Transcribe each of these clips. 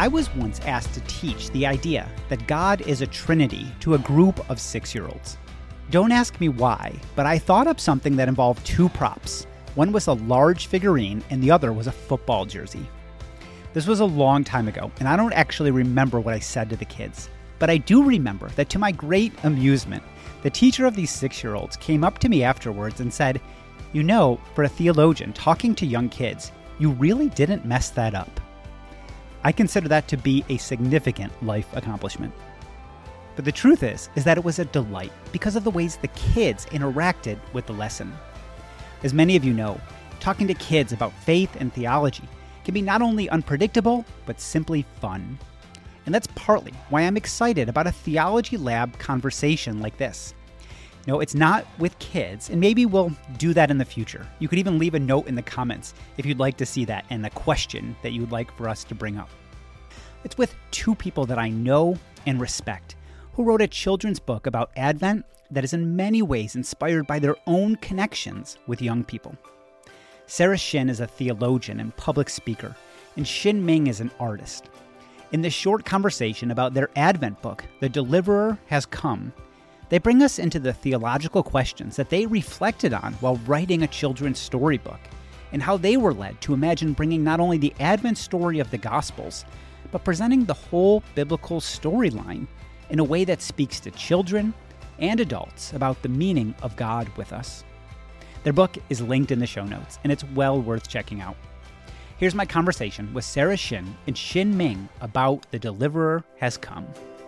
I was once asked to teach the idea that God is a trinity to a group of 6-year-olds. Don't ask me why, but I thought up something that involved two props. One was a large figurine and the other was a football jersey. This was a long time ago, and I don't actually remember what I said to the kids. But I do remember that to my great amusement, the teacher of these 6-year-olds came up to me afterwards and said, "You know, for a theologian talking to young kids, you really didn't mess that up." I consider that to be a significant life accomplishment. But the truth is that it was a delight because of the ways the kids interacted with the lesson. As many of you know, talking to kids about faith and theology can be not only unpredictable, but simply fun. And that's partly why I'm excited about a theology lab conversation like this. No, it's not with kids, and maybe we'll do that in the future. You could even leave a note in the comments if you'd like to see that and a question that you'd like for us to bring up. It's with two people that I know and respect, who wrote a children's book about Advent that is in many ways inspired by their own connections with young people. Sarah Shin is a theologian and public speaker, and Xin Ming is an artist. In this short conversation about their Advent book, The Deliverer Has Come, they bring us into the theological questions that they reflected on while writing a children's storybook, and how they were led to imagine bringing not only the Advent story of the Gospels, but presenting the whole biblical storyline in a way that speaks to children and adults about the meaning of God with us. Their book is linked in the show notes, and it's well worth checking out. Here's my conversation with Sarah Shin and Xin Ming about The Deliverer Has Come.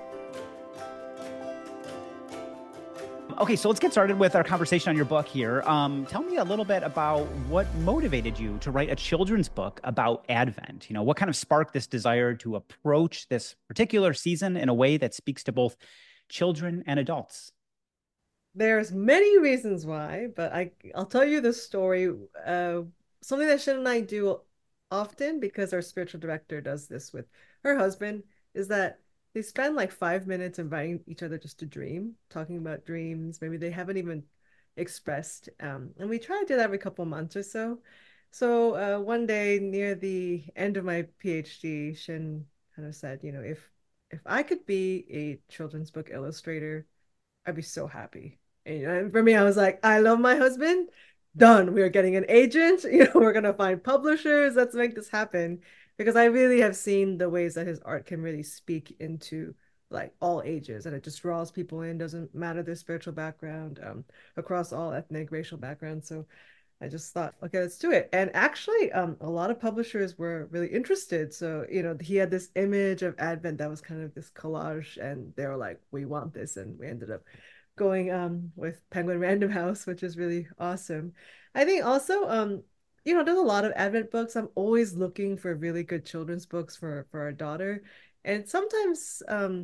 Okay, so let's get started with our conversation on your book here. Tell me a little bit about what motivated you to write a children's book about Advent. You know, what kind of sparked this desire to approach this particular season in a way that speaks to both children and adults? There's many reasons why, but I'll tell you the story. Something that Shin and I do often, because our spiritual director does this with her husband, is that they spend like 5 minutes inviting each other just to dream, talking about dreams. Maybe they haven't even expressed. And we try to do that every couple of months or so. So one day near the end of my PhD, Shin kind of said, if I could be a children's book illustrator, I'd be so happy. And for me, I was like, I love my husband. Done. We are getting an agent. We're gonna find publishers. Let's make this happen. Because I really have seen the ways that his art can really speak into like all ages, and it just draws people in. Doesn't matter their spiritual background, across all ethnic, racial backgrounds. So I just thought, okay, let's do it. And actually, a lot of publishers were really interested. So, he had this image of Advent that was kind of this collage, and they were like, we want this. And we ended up going with Penguin Random House, which is really awesome. I think also, there's a lot of Advent books. I'm always looking for really good children's books for our daughter. And sometimes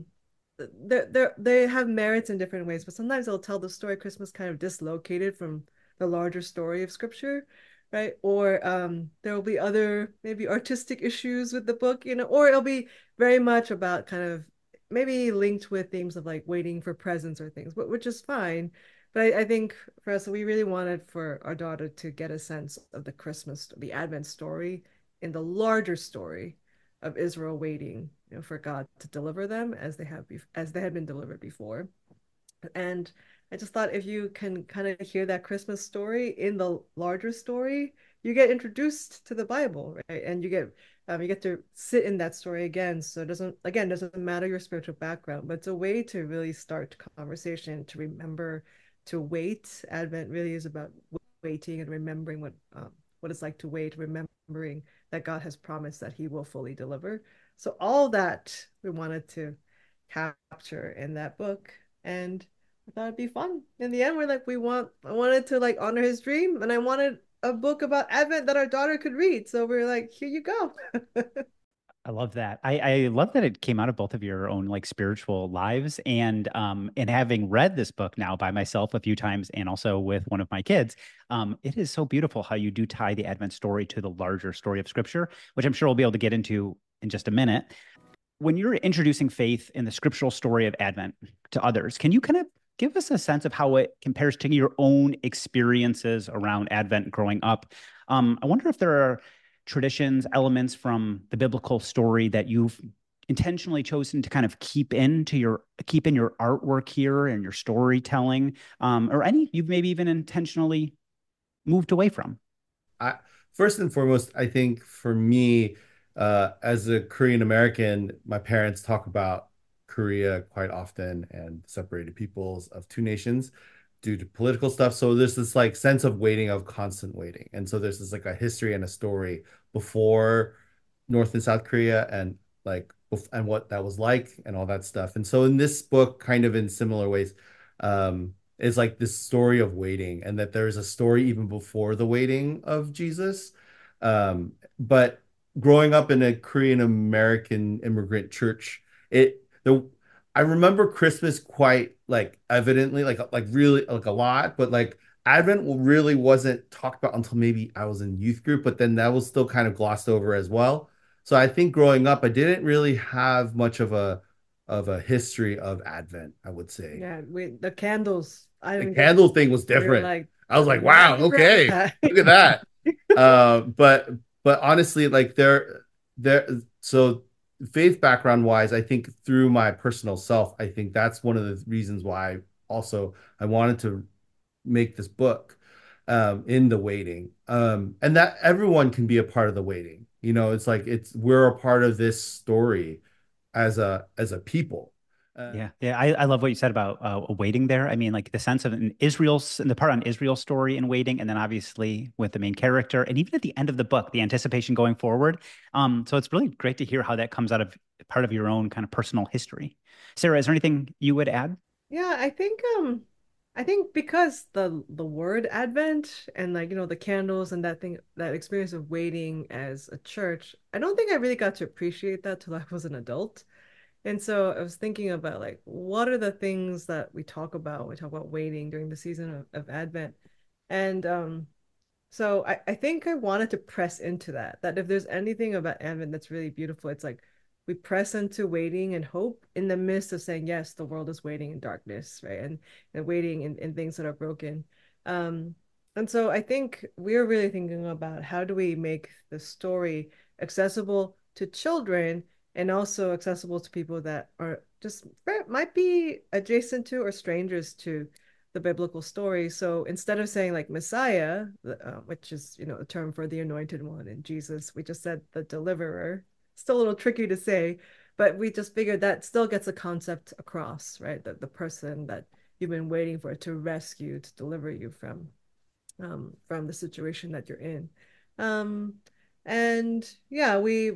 they have merits in different ways, but sometimes they'll tell the story of Christmas kind of dislocated from the larger story of scripture, right? Or there will be other maybe artistic issues with the book, or it'll be very much about kind of maybe linked with themes of like waiting for presents or things, but which is fine. But I think for us, we really wanted for our daughter to get a sense of the Advent story in the larger story of Israel waiting, for God to deliver them as they had been delivered before. And I just thought if you can kind of hear that Christmas story in the larger story, you get introduced to the Bible, right? And you get to sit in that story again. So it doesn't matter your spiritual background, but it's a way to really start conversation, to remember to wait. Advent really is about waiting and remembering what it's like to wait, remembering that God has promised that He will fully deliver. So all that we wanted to capture in that book, and I thought it'd be fun. In the end, I wanted to like honor his dream, and I wanted a book about Advent that our daughter could read. So we are like, here you go. I love that. I love that it came out of both of your own like spiritual lives, and having read this book now by myself a few times and also with one of my kids, it is so beautiful how you do tie the Advent story to the larger story of Scripture, which I'm sure we'll be able to get into in just a minute. When you're introducing faith in the scriptural story of Advent to others, can you kind of give us a sense of how it compares to your own experiences around Advent growing up? I wonder if there are traditions, elements from the biblical story that you've intentionally chosen to kind of keep in your artwork here and your storytelling, or any you've maybe even intentionally moved away from? I first and foremost, I think for me, as a Korean American, my parents talk about Korea quite often and separated peoples of two nations due to political stuff. So there's this like sense of waiting, of constant waiting. And so there's this like a history and a story before North and South Korea and like and what that was like and all that stuff. And so in this book, kind of in similar ways, is like this story of waiting, and that there's a story even before the waiting of Jesus. But growing up in a Korean American immigrant church, it the I remember Christmas quite like evidently, like really like a lot, but like Advent really wasn't talked about until maybe I was in youth group, but then that was still kind of glossed over as well. So I think growing up, I didn't really have much of a history of Advent, I would say. Yeah, the candles. I The didn't get candle thing was we were different. like, I was like, wow, remember okay, that. look at that. But honestly, like there so faith background wise, I think through my personal self, I think that's one of the reasons why also I wanted to make this book in the waiting. And that everyone can be a part of the waiting. You know, it's like it's we're a part of this story as a people. Uh, Yeah, yeah, I love what you said about waiting there. I mean, like the sense of an Israel's and the part on Israel's story and waiting, and then obviously with the main character, and even at the end of the book, the anticipation going forward. So it's really great to hear how that comes out of part of your own kind of personal history. Sarah, is there anything you would add? Yeah, I think because the word Advent and like the candles and that thing, that experience of waiting as a church, I don't think I really got to appreciate that till I was an adult. And so I was thinking about like what are the things that we talk about when we talk about waiting during the season of Advent. And so I think I wanted to press into that if there's anything about Advent that's really beautiful, it's like we press into waiting and hope in the midst of saying, yes, the world is waiting in darkness, right? And waiting in things that are broken. Um, and so I think we're really thinking about how do we make the story accessible to children and also accessible to people that are just might be adjacent to or strangers to the biblical story. So instead of saying like Messiah, which is a term for the anointed one, and Jesus, we just said the deliverer. Still a little tricky to say, but we just figured that still gets a concept across, right? That the person that you've been waiting for to rescue, to deliver you from the situation that you're in. Um, and yeah,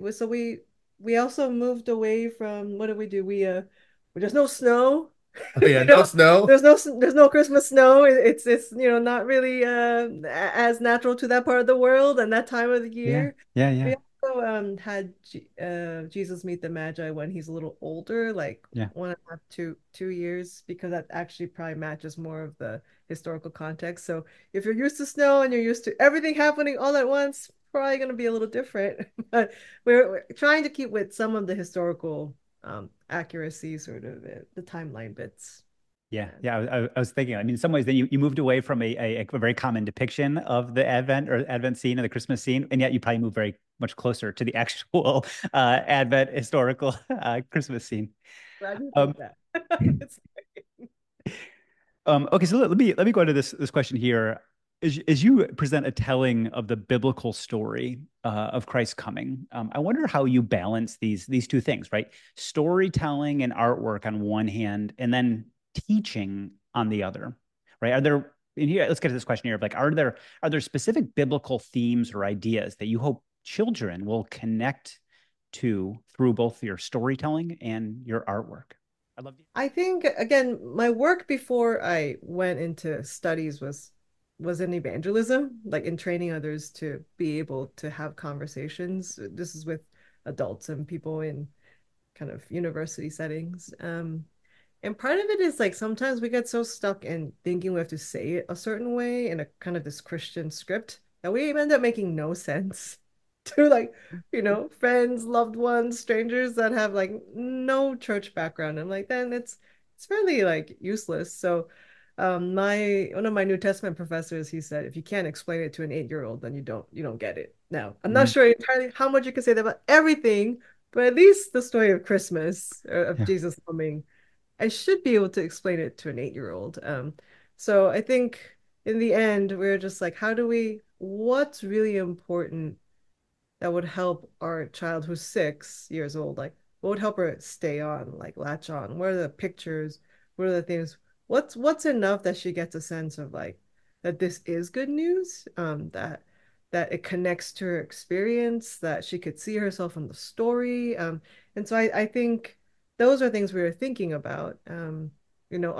we also moved away from what did we do? There's no snow. oh yeah, no snow. There's no Christmas snow. It's not really as natural to that part of the world and that time of the Yeah, year. yeah, yeah, We also had Jesus meet the Magi when he's a little older, like yeah. 1.5 to 2 years, because that actually probably matches more of the historical context. So if you're used to snow and you're used to everything happening all at once, probably going to be a little different. But we're trying to keep with some of the historical accuracy, sort of the timeline bits. Yeah, Yeah. yeah. I was thinking. I mean, in some ways, then you moved away from a very common depiction of the Advent scene and the Christmas scene, and yet you probably moved very much closer to the actual Advent historical Christmas scene. Glad you Um, think that. It's okay, so let me go into this question here. As you present a telling of the biblical story of Christ's coming, I wonder how you balance these two things, right? Storytelling and artwork on one hand, and then teaching on the other, right? Are there in here? Let's get to this question here of like, are there specific biblical themes or ideas that you hope children will connect to through both your storytelling and your artwork? I love you. I think again, my work before I went into studies was in evangelism, like in training others to be able to have conversations. This is with adults and people in kind of university settings. And part of it is like sometimes we get so stuck in thinking we have to say it a certain way in a kind of this Christian script that we end up making no sense to like, friends, loved ones, strangers that have like no church background. I'm like, then it's fairly like useless. So my one of my New Testament professors, he said, if you can't explain it to an 8-year-old, then you don't get it. Now, I'm not Mm, sure entirely how much you can say that about everything, but at least the story of Christmas, of Jesus coming, I should be able to explain it to an 8-year-old. So I think in the end, we're just like, what's really important that would help our child who's 6 years old? Like, what would help her stay on, like latch on? What are the pictures? What are the things? What's enough that she gets a sense of like that this is good news, that it connects to her experience, that she could see herself in the story. And so I think those are things we were thinking about. You know,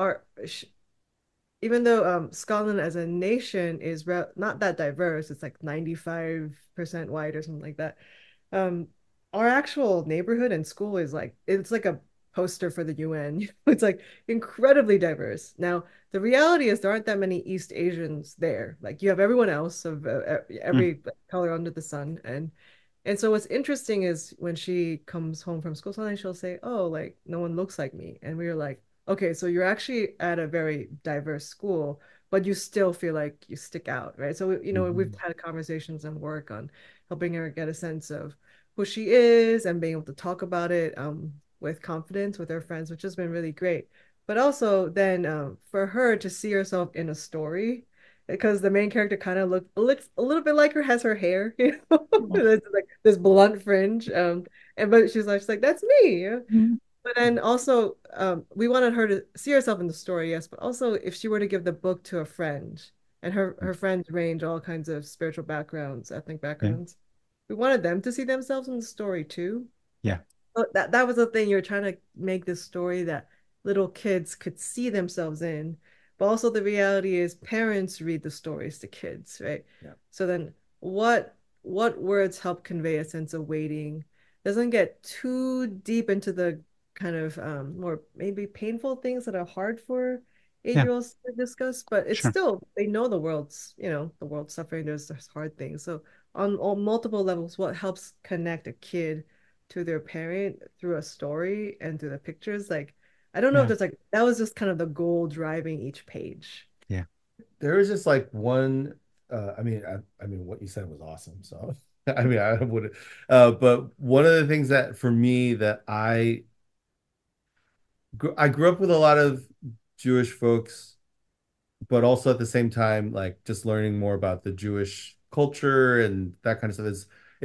even though Scotland as a nation is not that diverse, it's like 95% white or something like that. Um, our actual neighborhood and school is like it's like a poster for the UN. It's like incredibly diverse. Now, the reality is there aren't that many East Asians there. Like you have everyone else of Mm. every color under the sun, and so what's interesting is when she comes home from school, sometimes she'll say, "Oh, like no one looks like me," and we were like, "Okay, so you're actually at a very diverse school, but you still feel like you stick out, right?" So you know, we've Mhm. had conversations and work on helping her get a sense of who she is and being able to talk about it with confidence with her friends, which has been really great. But also then for her to see herself in a story, because the main character kind of looks a little bit like her, has her hair, you know, it's like this blunt fringe. And but she's like, that's me. Mm. But then also, we wanted her to see herself in the story, yes, but also if she were to give the book to a friend, and her friends range all kinds of spiritual backgrounds, ethnic Yeah. backgrounds, we wanted them to see themselves in the story too. Yeah. So that was the thing. You're trying to make this story that little kids could see themselves in, but also the reality is parents read the stories to kids, right? Yeah. So then what words help convey a sense of waiting? Doesn't get too deep into the kind of more maybe painful things that are hard for Yeah. 8-year-olds to discuss, but it's Sure. still they know the world's suffering. There's hard things. So on multiple levels, what helps connect a kid to their parent through a story and through the pictures. Like, I don't know if Yeah. there's like that was just kind of the goal driving each page. Yeah. There is just like one. I mean, what you said was awesome. So, I mean, I would. But one of the things that for me that I grew up with a lot of Jewish folks, but also at the same time, like just learning more about the Jewish culture and that kind of stuff.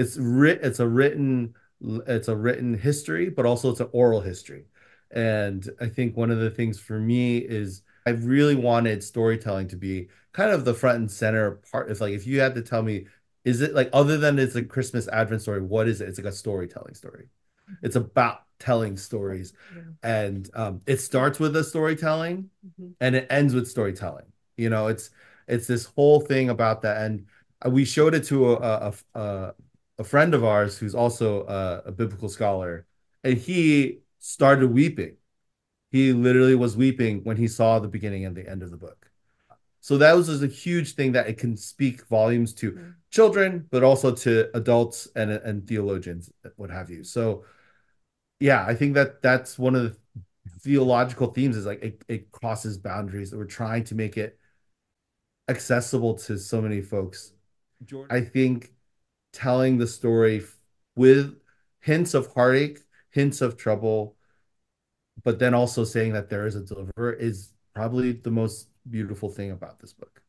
It's a written history, but also it's an oral history. And I think one of the things for me is I really wanted storytelling to be kind of the front and center part. It's like if you had to tell me, is it like other than it's a Christmas Advent story, what is it? It's like a storytelling story. It's about telling stories, Yeah. and it starts with a storytelling, Mhm. and it ends with storytelling. You know, it's this whole thing about that, and we showed it to a friend of ours who's also a biblical scholar, and he started weeping. He literally was weeping when he saw the beginning and the end of the book. So that was just a huge thing that it can speak volumes to Yeah. children, but also to adults and theologians, what have you. So yeah, I think that that's one of the theological themes is like it crosses boundaries that we're trying to make it accessible to so many folks. I think telling the story with hints of heartache, hints of trouble, but then also saying that there is a deliverer is probably the most beautiful thing about this book.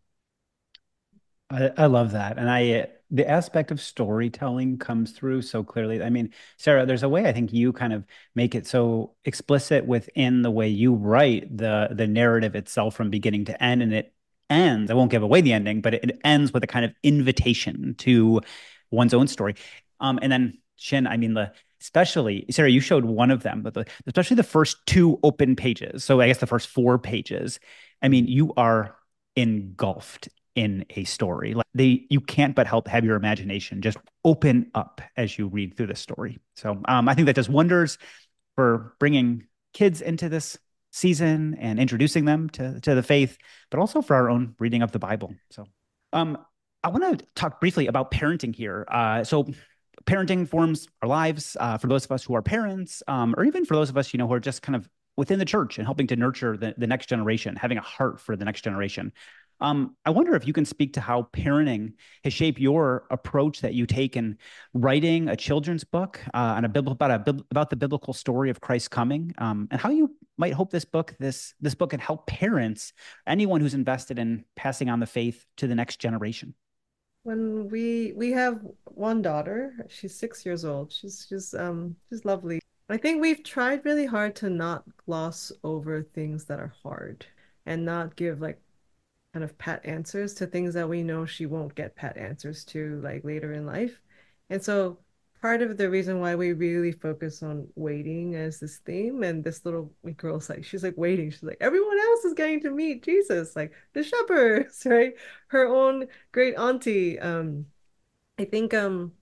I love that. And the aspect of storytelling comes through so clearly. I mean, Sarah, there's a way I think you kind of make it so explicit within the way you write the narrative itself from beginning to end. And it ends, I won't give away the ending, but it ends with a kind of invitation to one's own story. And then Shin, I mean, especially Sarah, you showed one of them, but especially the first two open pages. So I guess the first four pages. I mean, you are engulfed in a story. Like you can't but help have your imagination just open up as you read through the story. So I think that does wonders for bringing kids into this season and introducing them to the faith, but also for our own reading of the Bible. So um, I want to talk briefly about parenting here. So parenting forms our lives for those of us who are parents, or even for those of us, who are just kind of within the church and helping to nurture the next generation, having a heart for the next generation. I wonder if you can speak to how parenting has shaped your approach that you take in writing a children's book and about the biblical story of Christ's coming, and how you might hope this book can help parents, anyone who's invested in passing on the faith to the next generation. When we have one daughter, she's 6 years old. She's lovely. I think we've tried really hard to not gloss over things that are hard and not give like kind of pat answers to things that we know she won't get pat answers to like later in life. And so part of the reason why we really focus on waiting as this theme, and this little girl's like, she's like waiting. She's like, everyone else is getting to meet Jesus, like the shepherds, right? Her own great auntie. I think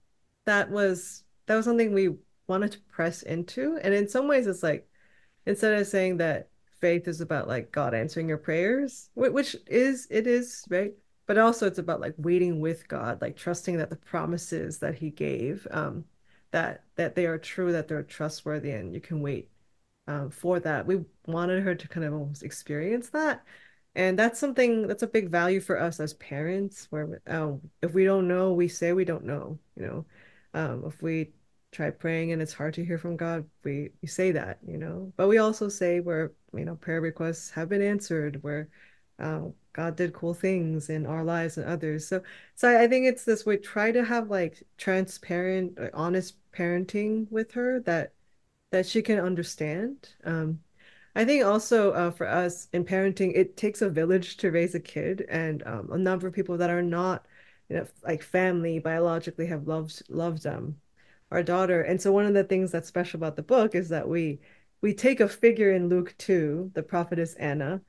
that was something we wanted to press into. And in some ways it's like instead of saying that faith is about like God answering your prayers, which is it is, right? But also it's about like waiting with God, like trusting that the promises that he gave, that they are true, that they're trustworthy, and you can wait for that. We wanted her to kind of almost experience that. And that's something that's a big value for us as parents, where if we don't know, we say we don't know, you know. If we try praying and it's hard to hear from God, we say that, you know. But we also say where, you know, prayer requests have been answered, where God did cool things in our lives and others. So I think it's this, we try to have like transparent, honest parenting with her that she can understand. I think also for us in parenting, it takes a village to raise a kid, and a number of people that are not, you know, like family biologically have loved our daughter. And so one of the things that's special about the book is that we take a figure in Luke 2, the prophetess Anna,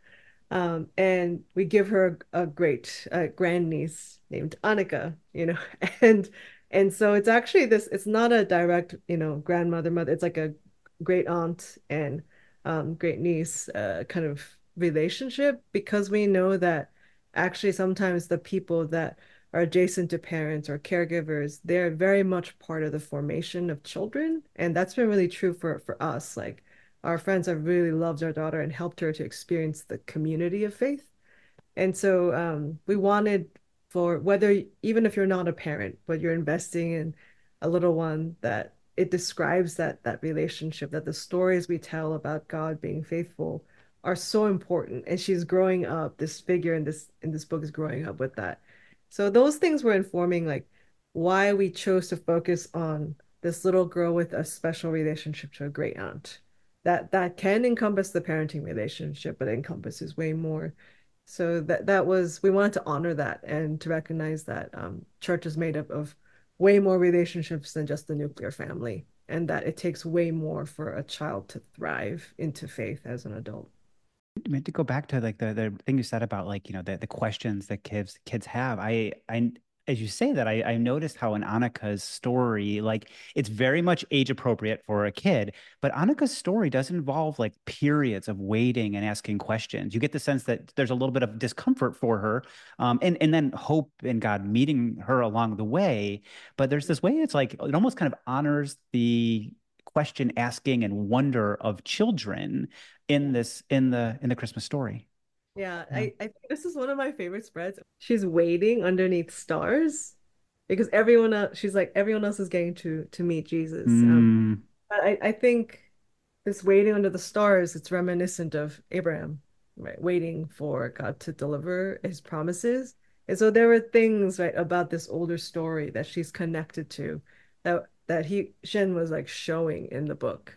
and we give her a great grandniece named Annika, you know, and and so it's actually this, it's not a direct, you know, grandmother, mother, it's like a great aunt and great niece kind of relationship, because we know that actually sometimes the people that are adjacent to parents or caregivers, they're very much part of the formation of children. And that's been really true for us. Like our friends have really loved our daughter and helped her to experience the community of faith. And so we wanted for whether, even if you're not a parent, but you're investing in a little one, that it describes that relationship, that the stories we tell about God being faithful are so important. And she's growing up, this figure in this book is growing up with that. So those things were informing like why we chose to focus on this little girl with a special relationship to a great aunt. That can encompass the parenting relationship, but it encompasses way more. So that was, we wanted to honor that and to recognize that church is made up of way more relationships than just the nuclear family, and that it takes way more for a child to thrive into faith as an adult. I mean, to go back to like the thing you said about like, you know, the questions that kids have. I as you say that, I noticed how in Annika's story, like it's very much age appropriate for a kid, but Annika's story does involve like periods of waiting and asking questions. You get the sense that there's a little bit of discomfort for her, and then hope in God meeting her along the way. But there's this way, it's like it almost kind of honors the question asking and wonder of children in this in the Christmas story. Yeah, Yeah. I think this is one of my favorite spreads. She's waiting underneath stars because everyone else, she's like everyone else is getting to meet Jesus. Mm, But I think this waiting under the stars, it's reminiscent of Abraham, right? Waiting for God to deliver his promises. And so there were things, right, about this older story that she's connected to that Shen was like showing in the book.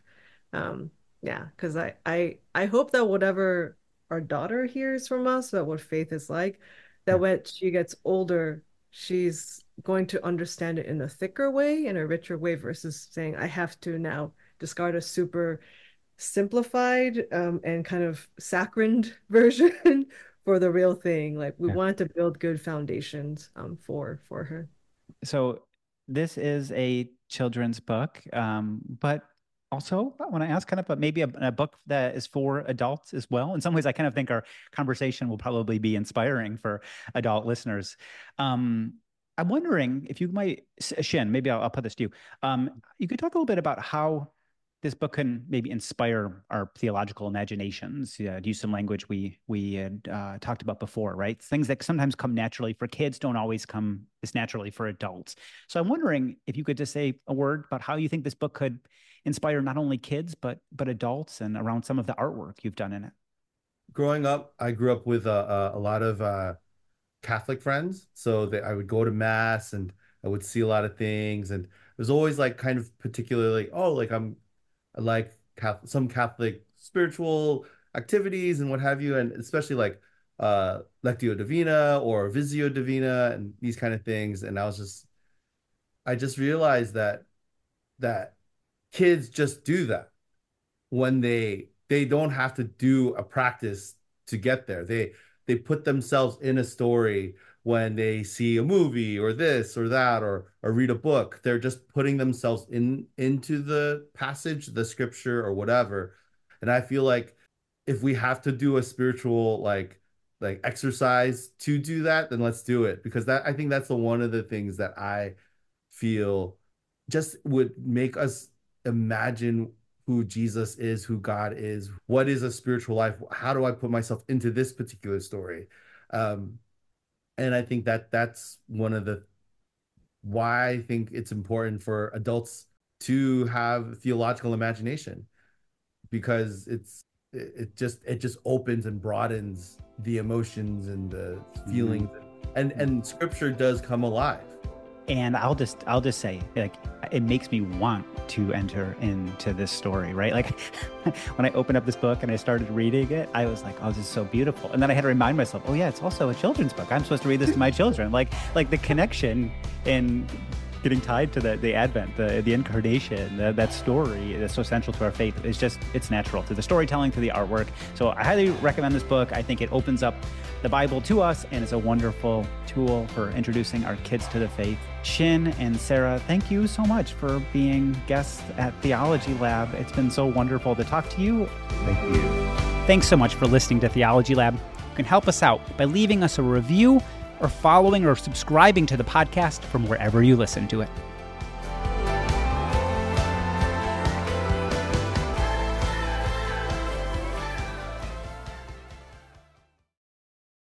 Yeah, because I hope that whatever our daughter hears from us about what faith is like, that yeah. when she gets older, she's going to understand it in a thicker way, in a richer way, versus saying, I have to now discard a super simplified and kind of saccharine version for the real thing. Like we Yeah. wanted to build good foundations for her. So this is a children's book, but also I want to ask kind of maybe a book that is for adults as well. In some ways, I kind of think our conversation will probably be inspiring for adult listeners. I'm wondering if you might, Shin, maybe I'll put this to you. You could talk a little bit about how this book can maybe inspire our theological imaginations, to use some language we had talked about before, right? Things that sometimes come naturally for kids don't always come as naturally for adults. So I'm wondering if you could just say a word about how you think this book could inspire not only kids, but adults, and around some of the artwork you've done in it. Growing up, I grew up with a lot of Catholic friends, so that I would go to mass and I would see a lot of things, and it was always like kind of particularly, oh, like I like some Catholic spiritual activities and what have you, and especially like Lectio Divina or Visio Divina and these kind of things. And I just realized that kids just do that when they don't have to do a practice to get there. They put themselves in a story when they see a movie or this or that, or read a book. They're just putting themselves into the passage, the scripture, or whatever. And I feel like if we have to do a spiritual like exercise to do that, then let's do it, because I think that's one of the things that I feel just would make us imagine who Jesus is, who God is, what is a spiritual life, how do I put myself into this particular story. And I think that's one of the why I think it's important for adults to have theological imagination, because it just opens and broadens the emotions and the feelings, and scripture does come alive. And I'll just say, like, it makes me want to enter into this story, right? Like when I opened up this book and I started reading it, I was like, oh, this is so beautiful. And then I had to remind myself, oh yeah, it's also a children's book. I'm supposed to read this to my children. Like the connection in getting tied to the Advent, the incarnation, that story that's so central to our faith is just, it's natural to the storytelling, to the artwork. So I highly recommend this book. I think it opens up the Bible to us, and it's a wonderful tool for introducing our kids to the faith. Chin and Sarah, thank you so much for being guests at Theology Lab. It's been so wonderful to talk to you. Thank you. Thanks so much for listening to Theology Lab. You can help us out by leaving us a review or following or subscribing to the podcast from wherever you listen to it.